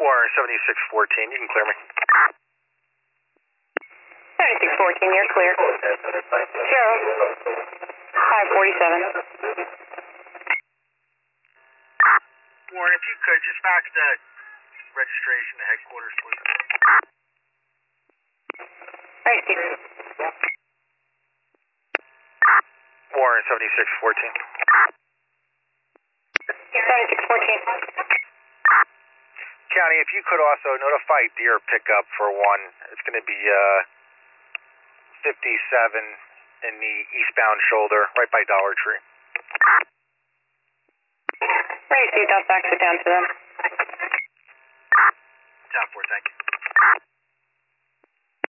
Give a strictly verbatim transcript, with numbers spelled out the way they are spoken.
Warren seventy-six fourteen, you can clear me. seventy-six fourteen, you're clear. Zero. five forty-seven. Warren, if you could, just fax that registration to headquarters, please. Thank you. Warren seventy-six fourteen. seventy-six fourteen. County, if you could also notify Deer pickup for one. It's going to be uh, fifty-seven in the eastbound shoulder, right by Dollar Tree. Received, I'll fax it down to them. ten four, thank you.